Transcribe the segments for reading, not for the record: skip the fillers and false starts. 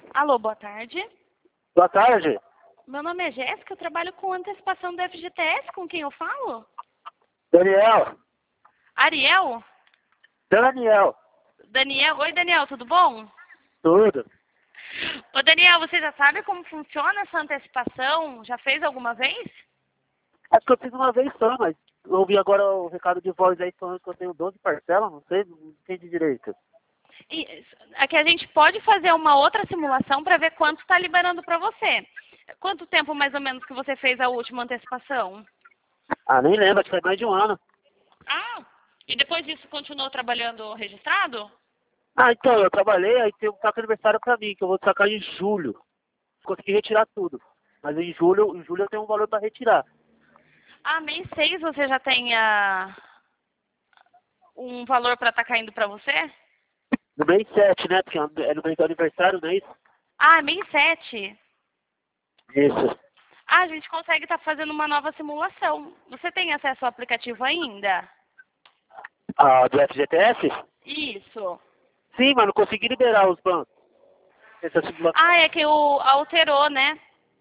Alô, boa tarde. Boa tarde. Meu nome é Jéssica, eu trabalho com antecipação do FGTS. Com quem eu falo? Daniel. Ariel? Daniel. Daniel? Oi, Daniel, tudo bom? Tudo. Ô, Daniel, você já sabe como funciona essa antecipação? Já fez alguma vez? Acho que eu fiz uma vez só, mas eu ouvi agora o recado de voz aí falando que eu tenho 12 parcelas, não sei, não entendi direito. E aqui a gente pode fazer uma outra simulação para ver quanto está liberando para você. Quanto tempo mais ou menos que você fez a última antecipação? Ah, nem lembro, acho que foi mais de um ano. Ah, e depois disso continuou trabalhando registrado? Ah, então, eu trabalhei, aí tem um saco aniversário pra mim, que eu vou sacar em julho. Consegui retirar tudo. Mas em julho eu tenho um valor pra retirar. Ah, mês 6 você já tem um valor para estar caindo para você? No mês 7, né? Porque é no mês do aniversário, não é isso? Ah, mês 7. Isso. Ah, a gente consegue estar fazendo uma nova simulação. Você tem acesso ao aplicativo ainda? Ah, do FGTS? Isso. Sim, mas não consegui liberar os bancos. Essa simulação. Ah, é que alterou, né?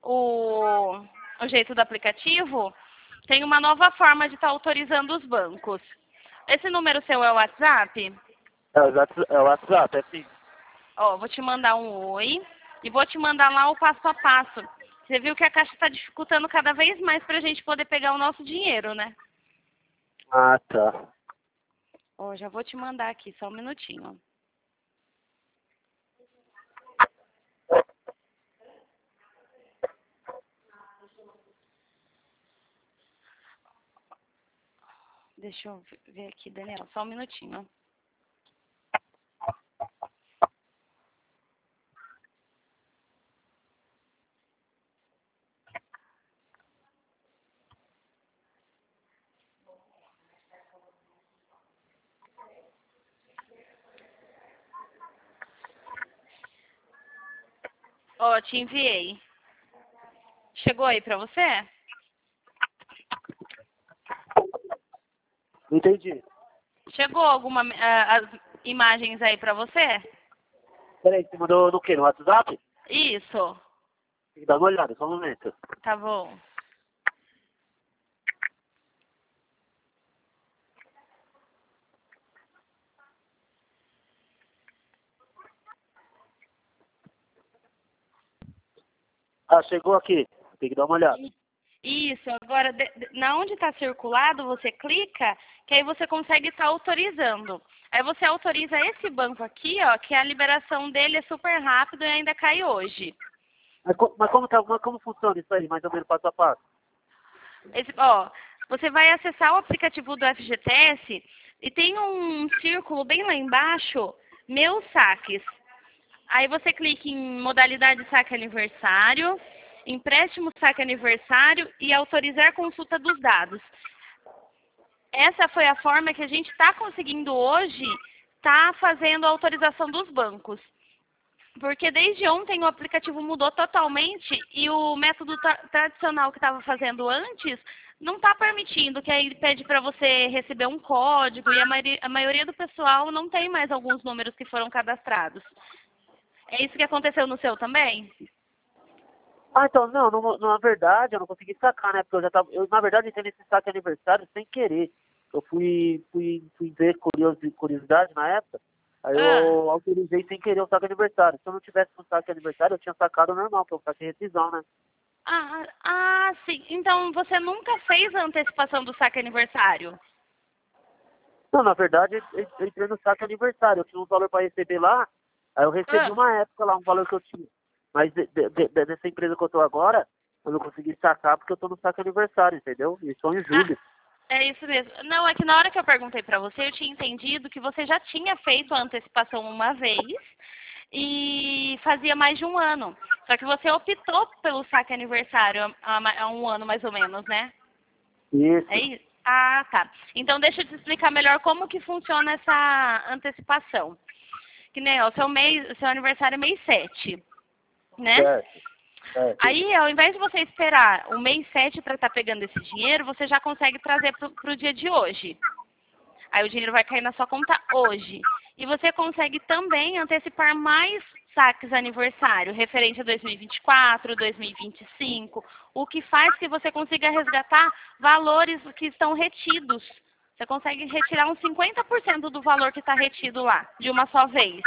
O jeito do aplicativo. Tem uma nova forma de estar autorizando os bancos. Esse número seu é o WhatsApp? É o WhatsApp, é sim. Ó, vou te mandar um oi e vou te mandar lá o passo a passo. Você viu que a Caixa está dificultando cada vez mais para a gente poder pegar o nosso dinheiro, né? Ah, tá. Ó, já vou te mandar aqui, só um minutinho. Deixa eu ver aqui, Daniel, só um minutinho. Ó, te enviei. Chegou aí pra você? Entendi. Chegou alguma as imagens aí pra você? Peraí, você mandou no quê? No WhatsApp? Isso. Tem que dar uma olhada, só um momento. Tá bom. Ah, chegou aqui. Tem que dar uma olhada. Isso. Agora, na onde está circulado, você clica, que aí você consegue estar autorizando. Aí você autoriza esse banco aqui, ó, que a liberação dele é super rápido e ainda cai hoje. Mas como funciona isso aí, mais ou menos passo a passo? Ó, você vai acessar o aplicativo do FGTS e tem um círculo bem lá embaixo, Meus Saques. Aí você clica em modalidade saque aniversário, empréstimo saque aniversário e autorizar consulta dos dados. Essa foi a forma que a gente está conseguindo hoje estar fazendo a autorização dos bancos. Porque desde ontem o aplicativo mudou totalmente e o método tradicional que estava fazendo antes não está permitindo, que aí ele pede para você receber um código e a maioria do pessoal não tem mais alguns números que foram cadastrados. É isso que aconteceu no seu também? Ah, então, na verdade, eu não consegui sacar, né? Porque na verdade, entrei nesse saque aniversário sem querer. Eu fui ver curiosidade na época, aí Ah, eu autorizei sem querer o saque aniversário. Se eu não tivesse o saque aniversário, eu tinha sacado normal, que é o saque rescisão, né? sim. Então você nunca fez a antecipação do saque aniversário? Não, na verdade, eu entrei no saque aniversário. Eu tinha um valor para receber lá, aí eu recebi Ah, uma época lá, um valor que eu tinha. Mas dessa empresa que eu tô agora, eu não consegui sacar porque eu tô no saque aniversário, entendeu? Isso foi em ah, julho. é isso mesmo. Não, é que na hora que eu perguntei para você, eu tinha entendido que você já tinha feito a antecipação uma vez e fazia mais de um ano. Só que você optou pelo saque aniversário há um ano mais ou menos, né? É Isso. isso? Ah, tá. Então deixa eu te explicar melhor como que funciona essa antecipação. Que nem, ó, o seu aniversário é mês 7, né? Certo. Certo. Aí, ao invés de você esperar o mês 7 para estar pegando esse dinheiro, você já consegue trazer para o dia de hoje. Aí o dinheiro vai cair na sua conta hoje. E você consegue também antecipar mais saques aniversário referente a 2024, 2025, o que faz que você consiga resgatar valores que estão retidos. Você consegue retirar uns 50% do valor que está retido lá, de uma só vez.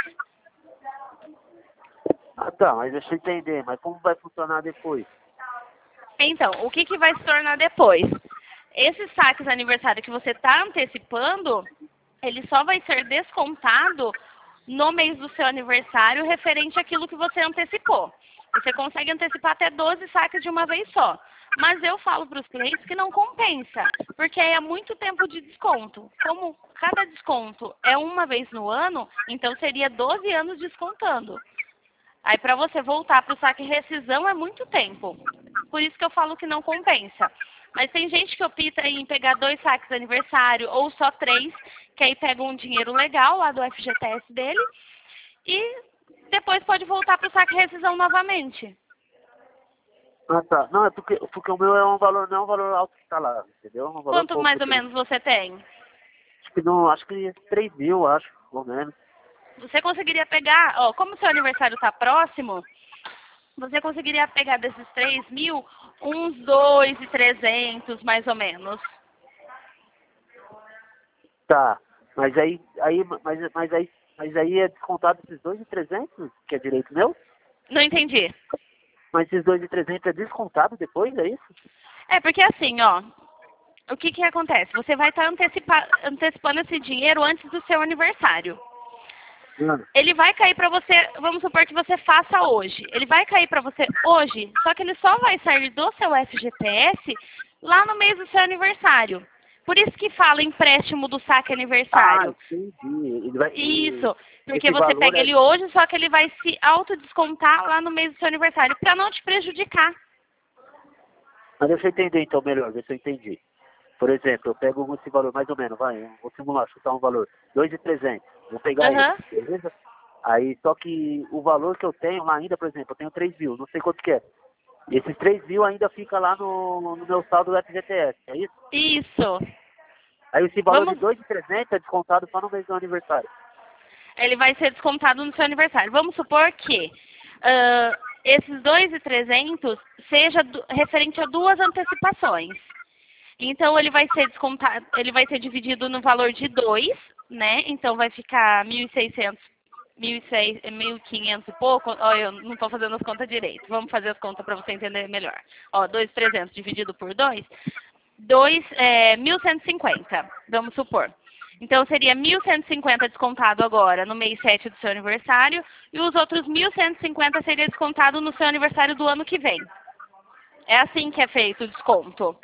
Ah, tá, mas deixa eu entender, mas como vai funcionar depois? Então, o que, que vai se tornar depois? Esses saques aniversário que você está antecipando, ele só vai ser descontado no mês do seu aniversário referente àquilo que você antecipou. Você consegue antecipar até 12 saques de uma vez só. Mas eu falo para os clientes que não compensa, porque é muito tempo de desconto. Como cada desconto é uma vez no ano, então seria 12 anos descontando. Aí para você voltar para o saque rescisão é muito tempo. Por isso que eu falo que não compensa. Mas tem gente que opta em pegar 2 saques de aniversário ou só 3, que aí pega um dinheiro legal lá do FGTS dele e depois pode voltar para o saque rescisão novamente. Ah, tá. Não, é porque o meu é um valor, não é um valor alto que tá lá, entendeu? É um valor Quanto pouco. mais ou menos você tem? Acho que não, acho que 3 mil, acho, pelo menos. Você conseguiria pegar, ó, como seu aniversário está próximo, você conseguiria pegar desses 3 mil, uns 2.300 mais ou menos. Tá. Mas aí é descontado esses 2.300, que é direito meu? Não entendi. Mas esses 2.300 é descontado depois, é isso? É porque assim, ó, o que que acontece? Você vai estar antecipando esse dinheiro antes do seu aniversário. Ele vai cair para você, vamos supor que você faça hoje. Ele vai cair para você hoje, só que ele só vai sair do seu FGTS lá no mês do seu aniversário. Por isso que fala empréstimo do saque aniversário. Ah, entendi. Isso, porque Esse você valor pega é... ele hoje, só que ele vai se autodescontar lá no mês do seu aniversário, para não te prejudicar. Mas deixa eu entender então melhor, ver se eu entendi. Por exemplo, eu pego esse valor mais ou menos, vai, eu vou simular, chutar um valor, 2.300, vou pegar ele, Aham. beleza? Aí, só que o valor que eu tenho lá ainda, por exemplo, eu tenho 3 mil, não sei quanto que é. E esses 3 mil ainda fica lá no meu saldo do FGTS, é isso? Isso. Aí esse valor de Vamos, 2.300 é descontado só no mês do aniversário. ele vai ser descontado no seu aniversário. Vamos supor que esses 2.300 seja referente a 2 antecipações. Então ele vai ser descontado, ele vai ser dividido no valor de 2, né? Então vai ficar 1.600, 1.500 e pouco. Ó, eu não estou fazendo as contas direito. Vamos fazer as contas para você entender melhor. Ó, 2.300 dividido por 2, 1.150, vamos supor. Então seria 1.150 descontado agora no mês 7 do seu aniversário e os outros 1.150 seria descontado no seu aniversário do ano que vem. É assim que é feito o desconto.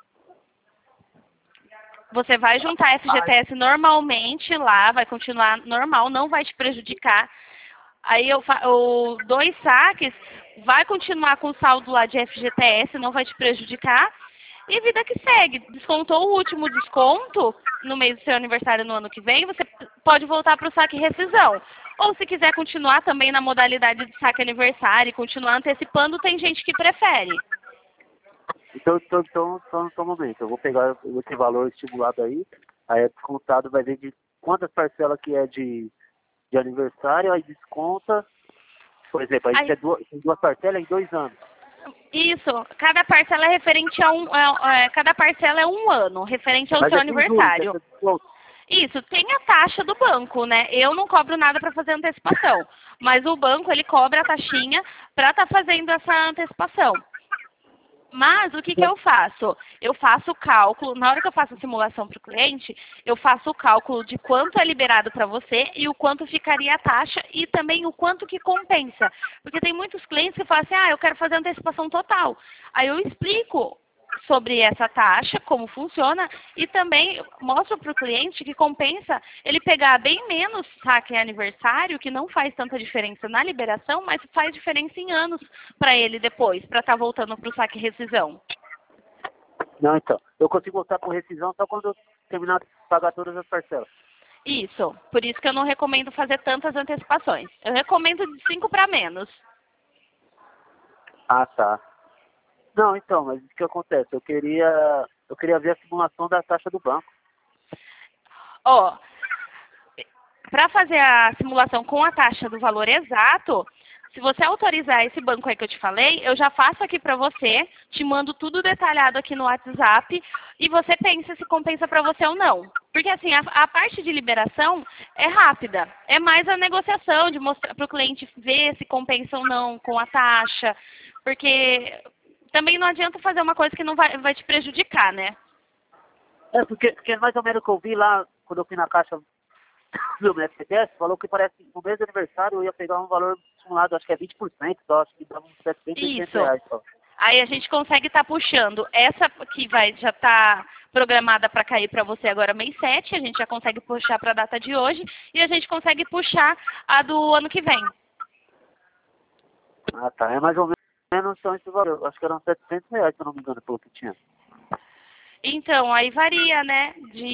Você vai juntar FGTS normalmente lá, vai continuar normal, não vai te prejudicar. Aí o 2 saques vai continuar com o saldo lá de FGTS, não vai te prejudicar. E vida que segue. Descontou o último desconto no mês do seu aniversário no ano que vem, você pode voltar para o saque rescisão. Ou se quiser continuar também na modalidade de saque aniversário e continuar antecipando, tem gente que prefere. Então, só um momento, eu vou pegar esse valor estimulado aí é descontado, vai ver de quantas parcelas que é de aniversário, aí desconta, por exemplo, aí Aí, tem duas parcelas em 2 anos. isso, cada parcela é referente a cada parcela é um ano, referente ao Mas seu é com juros, aniversário. essa desconto. Isso, tem a taxa do banco, né? Eu não cobro nada para fazer antecipação, mas o banco ele cobra a taxinha para estar fazendo essa antecipação. Mas o que que eu faço? Eu faço o cálculo, na hora que eu faço a simulação para o cliente, eu faço o cálculo de quanto é liberado para você e o quanto ficaria a taxa e também o quanto que compensa. Porque tem muitos clientes que falam assim, ah, eu quero fazer antecipação total. Aí eu explico sobre essa taxa, como funciona, e também mostro para o cliente que compensa ele pegar bem menos saque em aniversário, que não faz tanta diferença na liberação, mas faz diferença em anos para ele depois, para estar voltando para o saque rescisão. Não, então, eu consigo voltar por rescisão só quando eu terminar de pagar todas as parcelas. Isso, por isso que eu não recomendo fazer tantas antecipações. Eu recomendo de 5 para menos. Ah, tá. Não, então, mas o que acontece? Eu queria ver a simulação da taxa do banco. Ó, para fazer a simulação com a taxa do valor exato, se você autorizar esse banco aí que eu te falei, eu já faço aqui para você, te mando tudo detalhado aqui no WhatsApp e você pensa se compensa para você ou não. Porque assim, a parte de liberação é rápida, é mais a negociação de mostrar para o cliente ver se compensa ou não com a taxa, porque também não adianta fazer uma coisa que não vai te prejudicar, né? Porque mais ou menos o que eu vi lá, quando eu fui na caixa do meu FGTS, falou que parece que no mês do aniversário eu ia pegar um valor simulado, acho que é 20%, só, acho que dá uns 700 reais só. Aí a gente consegue estar puxando essa que já está programada para cair para você agora mês 7, a gente já consegue puxar para a data de hoje e a gente consegue puxar a do ano que vem. Ah, tá. É mais ou menos são esse valor. Acho que eram 700 reais, se eu não me engano, pelo que tinha. Então, aí varia, né?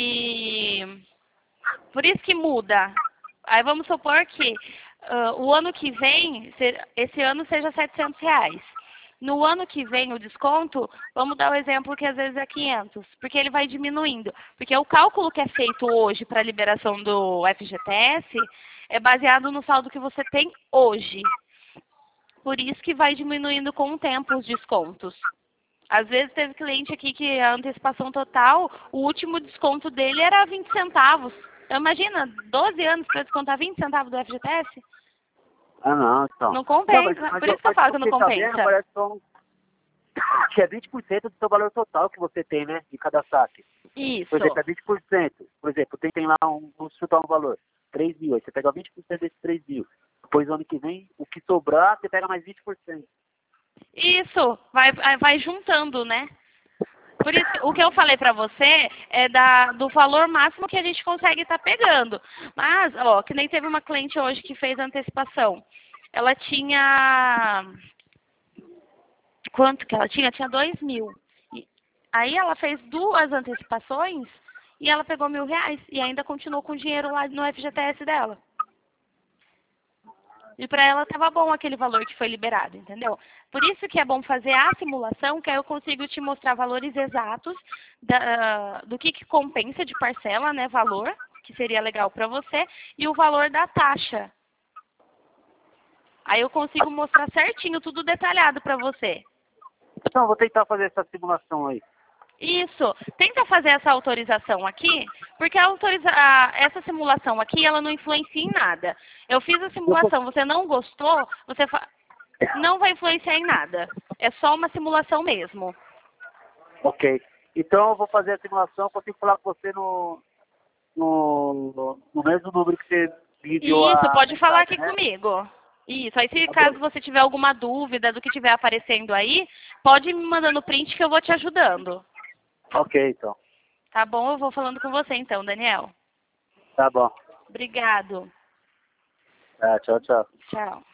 Por isso que muda. Aí vamos supor que o ano que vem, esse ano seja 700 reais. No ano que vem o desconto, vamos dar o exemplo que às vezes é 500, porque ele vai diminuindo. Porque o cálculo que é feito hoje para a liberação do FGTS é baseado no saldo que você tem hoje. Por isso que vai diminuindo com o tempo os descontos. Às vezes teve cliente aqui que a antecipação total, o último desconto dele era 20 centavos. Então, imagina, 12 anos para descontar 20 centavos do FGTS? Ah, não, então. Não compensa. Não, mas Por isso que eu falo que não compensa. Sabendo, parece que é 20% do seu valor total que você tem, né? De cada saque. Isso. Por exemplo, é 20%. Por exemplo, tem lá vamos chutar um valor, 3 mil. Aí você pega 20% desses 3 mil. Depois, ano que vem, o que sobrar, você pega mais 20%. Isso. Vai juntando, né? Por isso, o que eu falei pra você é do valor máximo que a gente consegue estar pegando. Mas, ó, que nem teve uma cliente hoje que fez antecipação. Ela tinha... Quanto que ela tinha? Tinha 2 mil. Aí ela fez 2 antecipações e ela pegou R$1.000 e ainda continuou com o dinheiro lá no FGTS dela. E para ela estava bom aquele valor que foi liberado, entendeu? Por isso que é bom fazer a simulação, que aí eu consigo te mostrar valores exatos do que compensa de parcela, né, valor, que seria legal para você, e o valor da taxa. Aí eu consigo mostrar certinho, tudo detalhado para você. Então, vou tentar fazer essa simulação aí. Isso. Tenta fazer essa autorização aqui, porque essa simulação aqui, ela não influencia em nada. Eu fiz a simulação, você não gostou, não vai influenciar em nada. É só uma simulação mesmo. Ok. Então, eu vou fazer a simulação, consigo falar com você no mesmo número que você me enviou. Isso, pode falar aqui né? comigo. Isso. Aí, se caso você tiver alguma dúvida do que estiver aparecendo aí, pode me mandando print que eu vou te ajudando. Ok, então. Tá bom? Eu vou falando com você então, Daniel. Tá bom. Obrigado. Tchau, tchau. Tchau.